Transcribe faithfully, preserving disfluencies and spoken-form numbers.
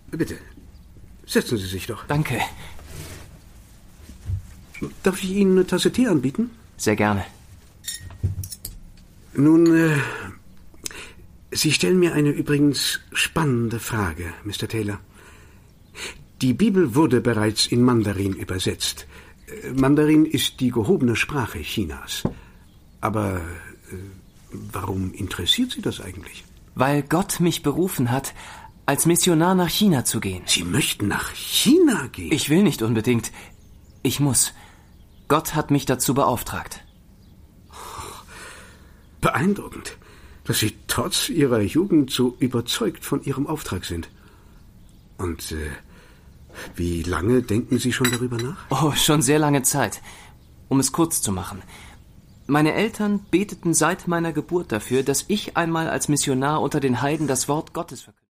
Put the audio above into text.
Bitte, setzen Sie sich doch. Danke. Darf ich Ihnen eine Tasse Tee anbieten? Sehr gerne. Nun, äh, Sie stellen mir eine übrigens spannende Frage, Mister Taylor. Die Bibel wurde bereits in Mandarin übersetzt. Mandarin ist die gehobene Sprache Chinas. Aber äh, warum interessiert Sie das eigentlich? Weil Gott mich berufen hat, als Missionar nach China zu gehen. Sie möchten nach China gehen? Ich will nicht unbedingt. Ich muss. Gott hat mich dazu beauftragt. Beeindruckend, dass Sie trotz Ihrer Jugend so überzeugt von Ihrem Auftrag sind. Und äh, wie lange denken Sie schon darüber nach? Oh, schon sehr lange Zeit. Um es kurz zu machen. Meine Eltern beteten seit meiner Geburt dafür, dass ich einmal als Missionar unter den Heiden das Wort Gottes verkündige.